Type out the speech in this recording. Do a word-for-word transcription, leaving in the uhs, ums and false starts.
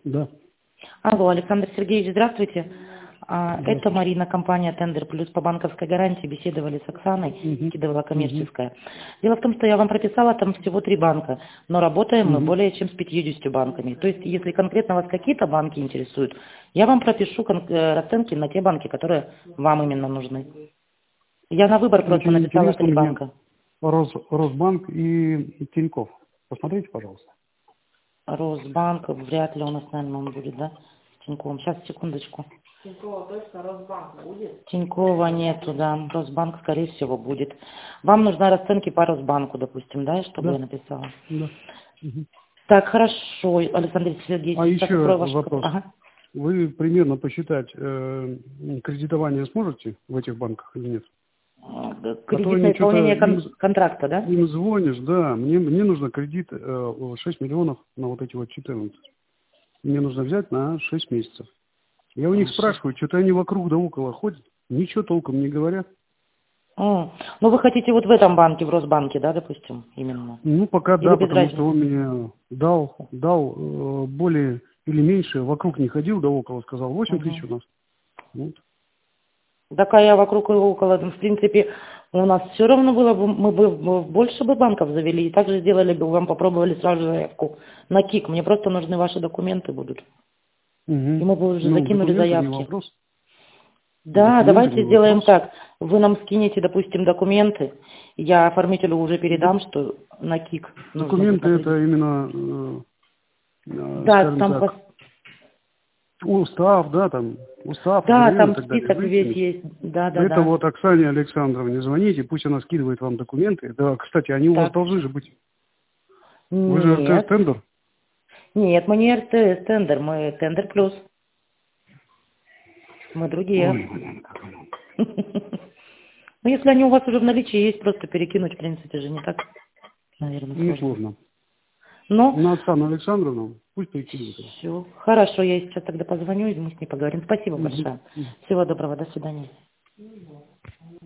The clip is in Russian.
Да. Алло, Александр Сергеевич, здравствуйте. А, Это Здравствуйте. Марина, компания Тендер Плюс по банковской гарантии. Беседовали с Оксаной, Угу. скидывала Угу. коммерческая. Дело в том, что я вам прописала там всего три банка, но работаем мы Угу. более чем с пятьюдесятью банками. То есть, если конкретно вас какие-то банки интересуют, я вам пропишу кон- э, расценки на те банки, которые вам именно нужны. Я на выбор просто Очень написала интересно три мне банка. Рос, Росбанк и Тинькофф. Посмотрите, пожалуйста. Росбанк, вряд ли у нас, наверное, он будет, да? С Тиньковым. Сейчас, секундочку. Тинькова точно, Росбанк будет? Тинькова нету, да. Росбанк, скорее всего, будет. Вам нужны расценки по Росбанку, допустим, да, чтобы я Да. написала? Да. Угу. Так, хорошо, Александр А Сергеевич, сейчас еще открою ваш... вопрос. Ага. Вы примерно посчитать э, кредитование сможете в этих банках или нет? Э, А то Кредит на они что-то исполнение им, кон- контракта, да? им звонишь, да, мне, мне нужно кредит э, шесть миллионов на вот эти вот четырнадцать. Мне нужно взять на шесть месяцев. Я у них А, шесть. спрашиваю, что-то они вокруг да около ходят, ничего толком не говорят. М, Ну, вы хотите вот в этом банке, в Росбанке, да, допустим, именно? Ну, пока Или да, без потому что разницы? он мне дал, дал э, более или меньше, вокруг не ходил, да около, сказал, восемь тысяч Угу. у нас. Вот. Такая вокруг и около, ну, в принципе, у нас все равно было бы, мы бы в- больше бы банков завели, и также сделали бы, вам попробовали сразу заявку на КИК. Мне просто нужны ваши документы будут. И Угу. мы бы уже Ну, закинули документы не заявки. вопрос. Да, Документы не давайте сделаем вопрос. так. Вы нам скинете, допустим, документы. Я оформителю уже Д- передам, что на КИК нужно будет Документы на это кредит. именно, э, э, Да, скажем там, так, пос- устав, да, там, устав, да, договор и там так далее. список Вы весь скинете. есть. Да, да, Это да. вот Оксане Александровне звоните, пусть она скидывает вам документы. Да, кстати, они у вас Так. должны же быть. Вы же РТС Нет. тендер. Нет, мы не РТС тендер, мы тендер плюс. Мы другие. Ой, блин, как оно. Ну, если они у вас уже в наличии есть, просто перекинуть, в принципе, же не так, наверное, сложно. Несложно. Но На Оксану Александровну пусть прикидывает. все. Хорошо, я сейчас тогда позвоню, и мы с ней поговорим. Спасибо Мгм. большое. Всего доброго, до свидания.